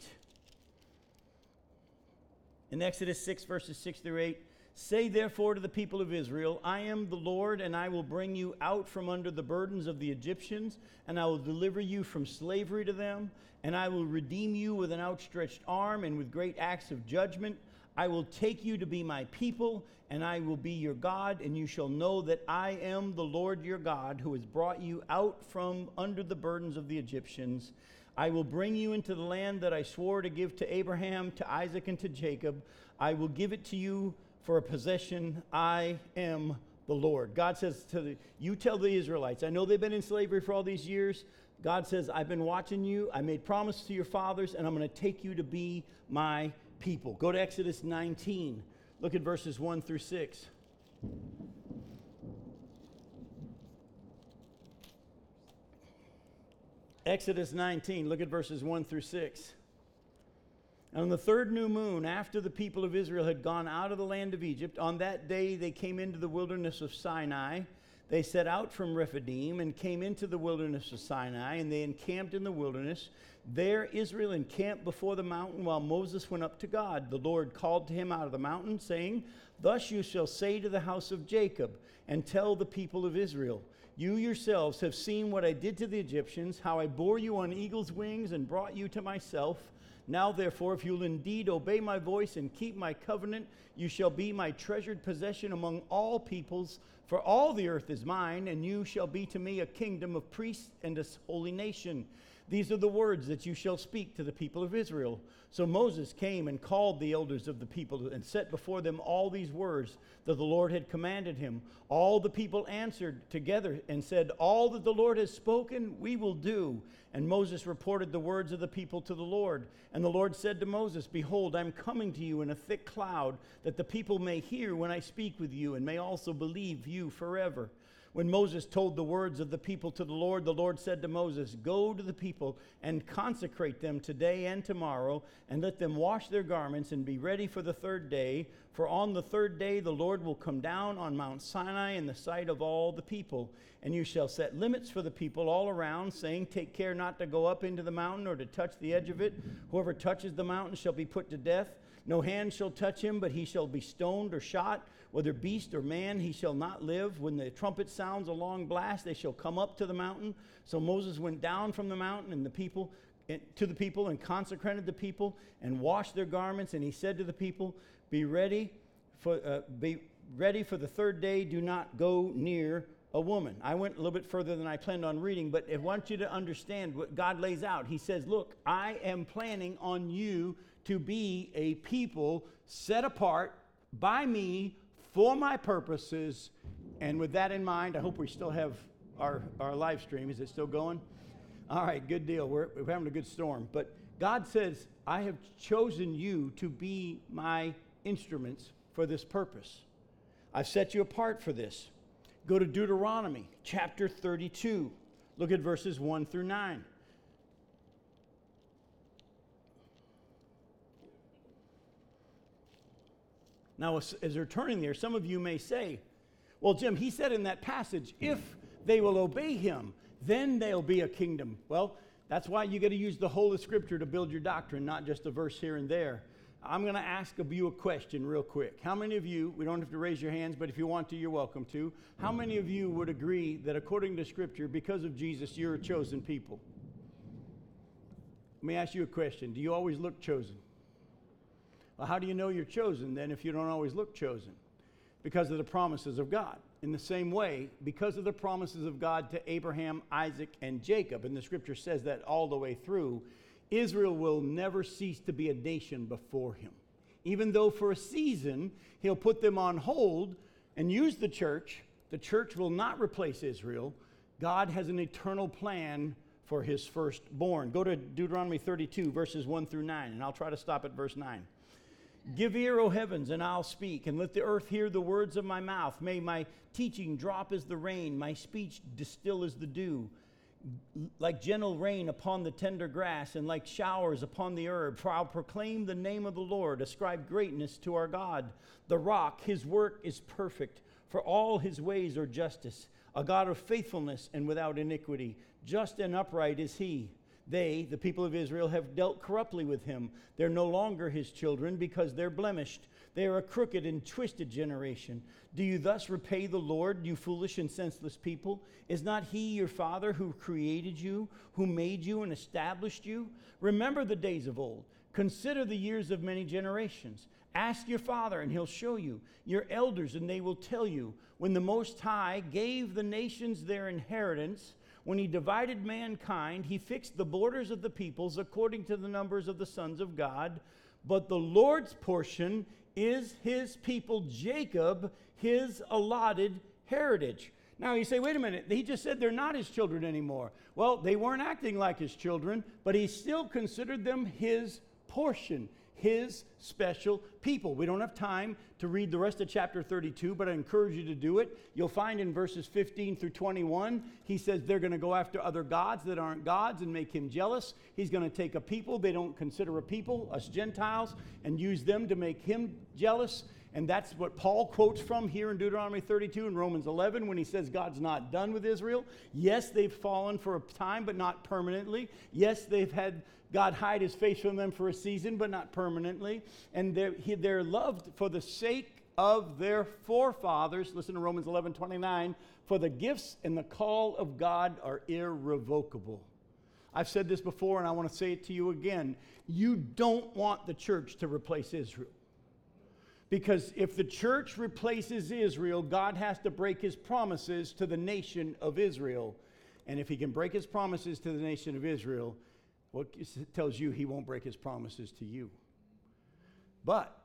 A: In Exodus 6, verses 6 through 8, say therefore to the people of Israel, I am the Lord, and I will bring you out from under the burdens of the Egyptians, and I will deliver you from slavery to them, and I will redeem you with an outstretched arm and with great acts of judgment. I will take you to be my people, and I will be your God, and you shall know that I am the Lord your God, who has brought you out from under the burdens of the Egyptians. I will bring you into the land that I swore to give to Abraham, to Isaac, and to Jacob. I will give it to you for a possession. I am the Lord. God says you tell the Israelites, I know they've been in slavery for all these years. God says, I've been watching you. I made promise to your fathers, and I'm going to take you to be my people. Go to Exodus 19. Look at verses 1 through 6. Exodus 19, look at verses 1 through 6. On the third new moon, after the people of Israel had gone out of the land of Egypt, on that day they came into the wilderness of Sinai. They set out from Rephidim and came into the wilderness of Sinai, and they encamped in the wilderness. There Israel encamped before the mountain while Moses went up to God. The Lord called to him out of the mountain, saying, Thus you shall say to the house of Jacob, and tell the people of Israel, You yourselves have seen what I did to the Egyptians, how I bore you on eagle's wings and brought you to myself. Now therefore, if you'll indeed obey my voice and keep my covenant, you shall be my treasured possession among all peoples, for all the earth is mine, and you shall be to me a kingdom of priests and a holy nation. These are the words that you shall speak to the people of Israel. So Moses came and called the elders of the people and set before them all these words that the Lord had commanded him. All the people answered together and said, All that the Lord has spoken, we will do. And Moses reported the words of the people to the Lord. And the Lord said to Moses, Behold, I am coming to you in a thick cloud, that the people may hear when I speak with you, and may also believe you forever. When Moses told the words of the people to the Lord said to Moses, Go to the people and consecrate them today and tomorrow, and let them wash their garments and be ready for the third day. For on the third day the Lord will come down on Mount Sinai in the sight of all the people. And you shall set limits for the people all around, saying, Take care not to go up into the mountain or to touch the edge of it. Whoever touches the mountain shall be put to death. No hand shall touch him, but he shall be stoned or shot. Whether beast or man, he shall not live. When the trumpet sounds a long blast, they shall come up to the mountain. So Moses went down from the mountain to the people and consecrated the people and washed their garments. And he said to the people, Be ready for the third day. Do not go near a woman. I went a little bit further than I planned on reading, but I want you to understand what God lays out. He says, Look, I am planning on you to be a people set apart by me for my purposes. And with that in mind, I hope we still have our live stream. Is it still going? All right, good deal. We're having a good storm. But God says, I have chosen you to be my instruments for this purpose. I've set you apart for this. Go to Deuteronomy chapter 32. Look at verses 1 through 9. Now, as they're turning there, some of you may say, Well, Jim, he said in that passage, if they will obey him, then they'll be a kingdom. Well, that's why you got to use the whole of Scripture to build your doctrine, not just a verse here and there. I'm going to ask of you a question real quick. How many of you, we don't have to raise your hands, but if you want to, you're welcome to. How many of you would agree that according to Scripture, because of Jesus, you're a chosen people? Let me ask you a question. Do you always look chosen? Well, how do you know you're chosen then if you don't always look chosen? Because of the promises of God. In the same way, because of the promises of God to Abraham, Isaac, and Jacob, and the Scripture says that all the way through, Israel will never cease to be a nation before him. Even though for a season he'll put them on hold and use the church will not replace Israel. God has an eternal plan for his firstborn. Go to Deuteronomy 32, verses 1 through 9, and I'll try to stop at verse 9. Give ear, O heavens, and I'll speak, and let the earth hear the words of my mouth. May my teaching drop as the rain, my speech distill as the dew, like gentle rain upon the tender grass, and like showers upon the herb. For I'll proclaim the name of the Lord, ascribe greatness to our God. The rock, his work is perfect, for all his ways are justice. A God of faithfulness and without iniquity. Just and upright is he. They, the people of Israel, have dealt corruptly with him. They're no longer his children because they're blemished. They are a crooked and twisted generation. Do you thus repay the Lord, you foolish and senseless people? Is not he your father who created you, who made you and established you? Remember the days of old. Consider the years of many generations. Ask your father, and he'll show you. Your elders, and they will tell you. When the Most High gave the nations their inheritance, When he divided mankind, he fixed the borders of the peoples according to the numbers of the sons of God. But the Lord's portion is his people Jacob, his allotted heritage. Now you say, wait a minute, he just said they're not his children anymore. Well, they weren't acting like his children, but he still considered them his portion, his special people. We don't have time to read the rest of chapter 32, but I encourage you to do it. You'll find in verses 15 through 21, he says they're going to go after other gods that aren't gods and make him jealous. He's going to take a people they don't consider a people, us Gentiles, and use them to make him jealous. And that's what Paul quotes from here in Deuteronomy 32 and Romans 11 when he says God's not done with Israel. Yes, they've fallen for a time, but not permanently. Yes, they've had God hide his face from them for a season, but not permanently. And they're loved for the sake of their forefathers. Listen to Romans 11:29. For the gifts and the call of God are irrevocable. I've said this before, and I want to say it to you again. You don't want the church to replace Israel. Because if the church replaces Israel, God has to break his promises to the nation of Israel. And if he can break his promises to the nation of Israel, what tells you he won't break his promises to you? But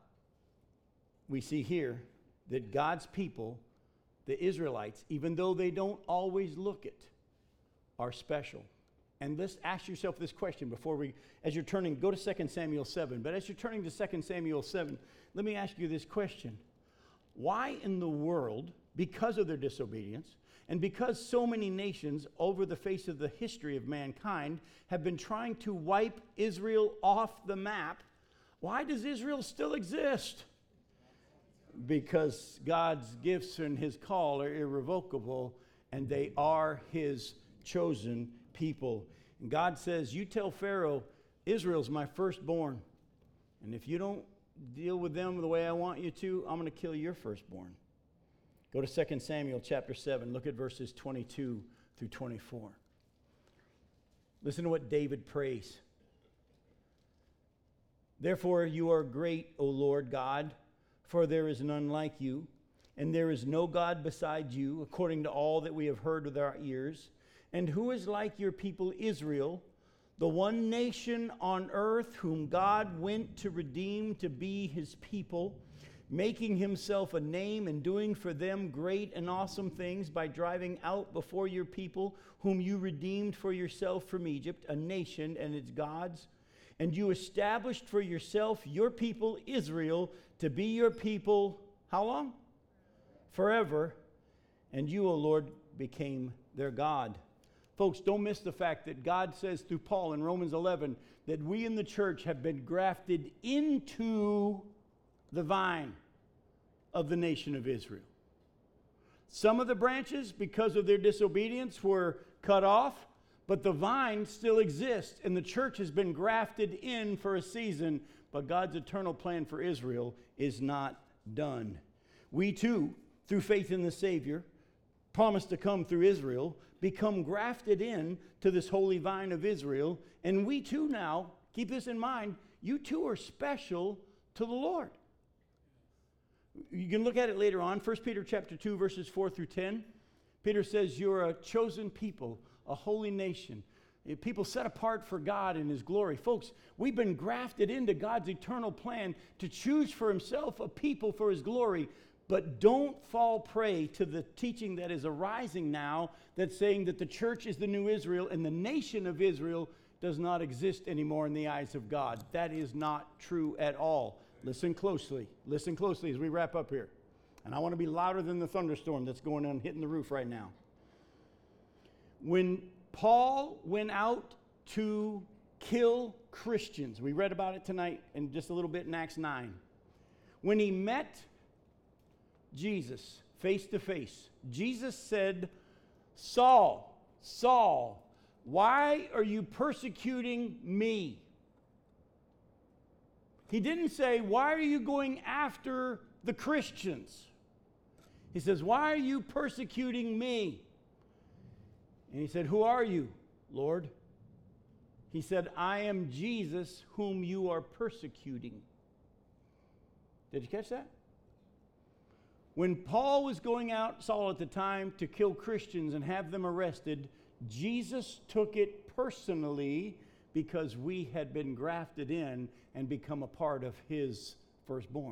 A: we see here that God's people, the Israelites, even though they don't always look it, are special. And let's ask yourself this question as you're turning, go to 2 Samuel 7. But as you're turning to 2 Samuel 7, let me ask you this question. Why in the world, because of their disobedience, and because so many nations over the face of the history of mankind have been trying to wipe Israel off the map, why does Israel still exist? Because God's gifts and his call are irrevocable, and they are his chosen people. And God says, you tell Pharaoh, Israel's my firstborn. And if you don't deal with them the way I want you to, I'm going to kill your firstborn. Go to 2 Samuel chapter 7. Look at verses 22 through 24. Listen to what David prays. Therefore you are great, O Lord God, for there is none like you, and there is no God beside you, according to all that we have heard with our ears. And who is like your people Israel, the one nation on earth whom God went to redeem to be his people, making himself a name and doing for them great and awesome things by driving out before your people, whom you redeemed for yourself from Egypt, a nation and its gods. And you established for yourself your people Israel to be your people, how long? Forever. And you, O Lord, became their God. Folks, don't miss the fact that God says through Paul in Romans 11 that we in the church have been grafted into the vine of the nation of Israel. Some of the branches, because of their disobedience, were cut off, but the vine still exists, and the church has been grafted in for a season, but God's eternal plan for Israel is not done. We too, through faith in the Savior, promised to come through Israel, become grafted in to this holy vine of Israel, and we too now, keep this in mind, you too are special to the Lord. You can look at it later on, 1 Peter chapter 2, verses 4 through 10. Peter says you're a chosen people, a holy nation, people set apart for God and his glory. Folks, we've been grafted into God's eternal plan to choose for himself a people for his glory. But don't fall prey to the teaching that is arising now that's saying that the church is the new Israel and the nation of Israel does not exist anymore in the eyes of God. That is not true at all. Listen closely as we wrap up here. And I want to be louder than the thunderstorm that's going on hitting the roof right now. When Paul went out to kill Christians, we read about it tonight and just a little bit in Acts 9. When he met Jesus face to face, Jesus said, Saul, Saul, why are you persecuting me? He didn't say, why are you going after the Christians? He says, why are you persecuting me? And he said, who are you, Lord? He said, I am Jesus whom you are persecuting. Did you catch that? When Paul was going out, Saul at the time, to kill Christians and have them arrested, Jesus took it personally because we had been grafted in and become a part of his firstborn.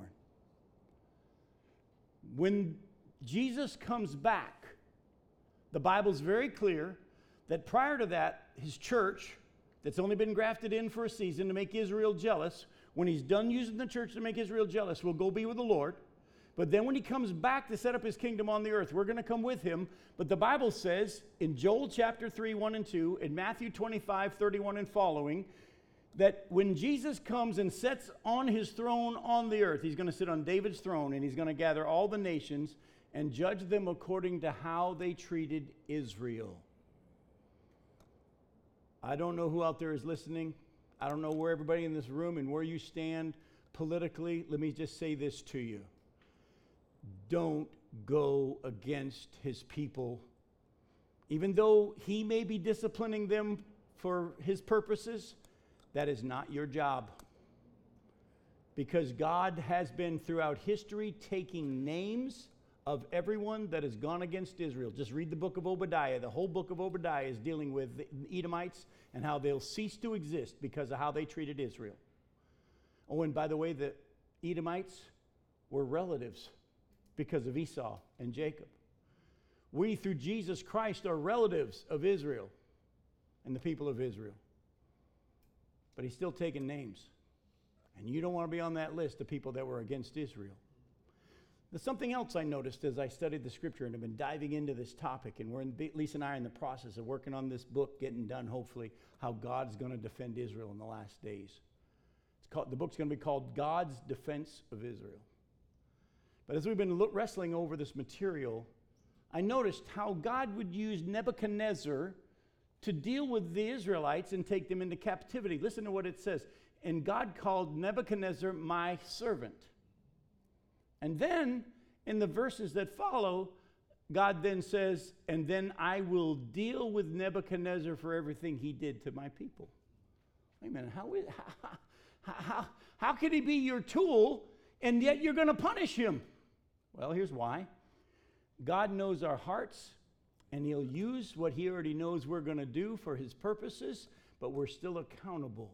A: When Jesus comes back, the Bible's very clear that prior to that, his church, that's only been grafted in for a season to make Israel jealous, when he's done using the church to make Israel jealous, will go be with the Lord. But then when he comes back to set up his kingdom on the earth, we're going to come with him. But the Bible says in Joel chapter 3, 1 and 2, in Matthew 25, 31 and following, that when Jesus comes and sets on his throne on the earth, he's going to sit on David's throne, and he's going to gather all the nations and judge them according to how they treated Israel. I don't know who out there is listening. I don't know where everybody in this room and where you stand politically. Let me just say this to you. Don't go against his people. Even though he may be disciplining them for his purposes, that is not your job. Because God has been throughout history taking names of everyone that has gone against Israel. Just read the book of Obadiah. The whole book of Obadiah is dealing with the Edomites and how they'll cease to exist because of how they treated Israel. Oh, and by the way, the Edomites were relatives because of Esau and Jacob. We, through Jesus Christ, are relatives of Israel and the people of Israel. But he's still taking names. And you don't want to be on that list of people that were against Israel. There's something else I noticed as I studied the scripture and have been diving into this topic, and Lisa and I are in the process of working on this book, getting done, hopefully, how God's going to defend Israel in the last days. The book's going to be called God's Defense of Israel. But as we've been wrestling over this material, I noticed how God would use Nebuchadnezzar to deal with the Israelites and take them into captivity. Listen to what it says. And God called Nebuchadnezzar my servant. And then, in the verses that follow, God then says, and then I will deal with Nebuchadnezzar for everything he did to my people. Wait a minute, how can he be your tool and yet you're going to punish him? Well, here's why. God knows our hearts, and he'll use what he already knows we're going to do for his purposes, but we're still accountable.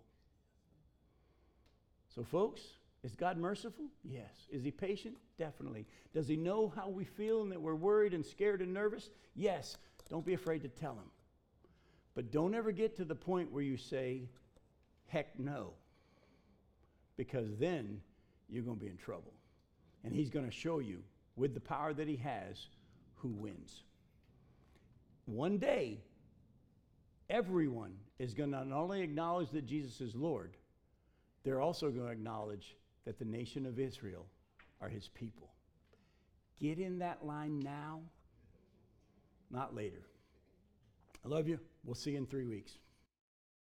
A: So, folks, is God merciful? Yes. Is he patient? Definitely. Does he know how we feel and that we're worried and scared and nervous? Yes. Don't be afraid to tell him. But don't ever get to the point where you say, heck no, because then you're going to be in trouble. And he's going to show you, with the power that he has, who wins. One day, everyone is going to not only acknowledge that Jesus is Lord, they're also going to acknowledge that the nation of Israel are his people. Get in that line now, not later. I love you. We'll see you in 3 weeks.